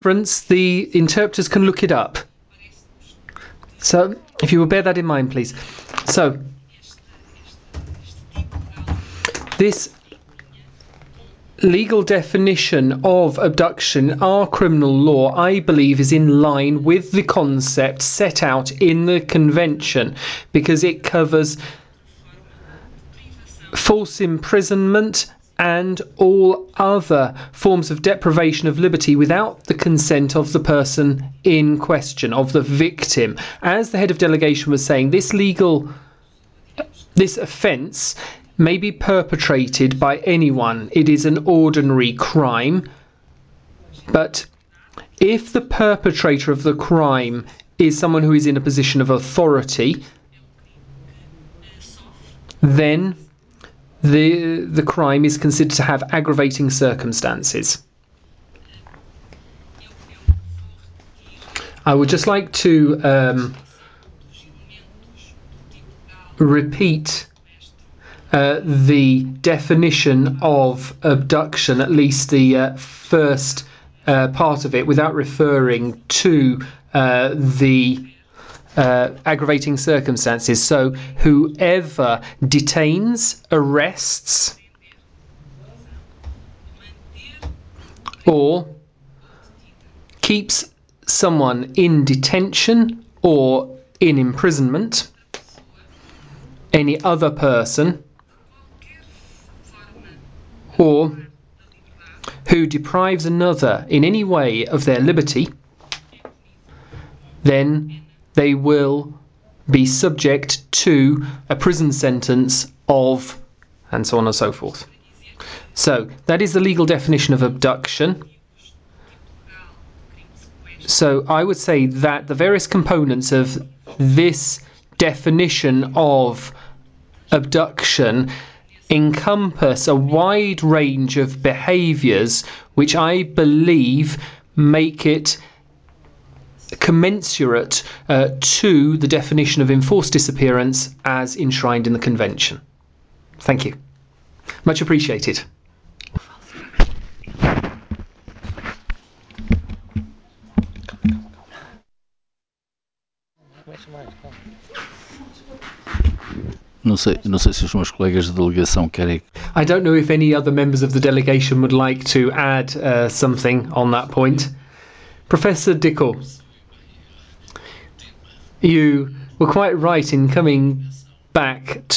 The interpreters can look it up. So, if you will bear that in mind, please. So, this legal definition of abduction, our criminal law, I believe, is in line with the concept set out in the Convention, because it covers false imprisonment and all other forms of deprivation of liberty without the consent of the person in question, of the victim. As the head of delegation was saying, this offence may be perpetrated by anyone. It is an ordinary crime. But if the perpetrator of the crime is someone who is in a position of authority, then the crime is considered to have aggravating circumstances. I would just like to repeat the definition of abduction, at least the first part of it, without referring to the aggravating circumstances. So whoever detains, arrests, or keeps someone in detention or in imprisonment, any other person, or who deprives another in any way of their liberty, then they will be subject to a prison sentence of, and so on and so forth. So that is the legal definition of abduction. So I would say that the various components of this definition of abduction encompass a wide range of behaviours which I believe make it commensurate to the definition of enforced disappearance as enshrined in the Convention. Thank you. Much appreciated. Não sei se os meus colegas de delegação querem. I don't know if any other members of the delegation would like to add something on that point. Professor Dickel, you were quite right in coming back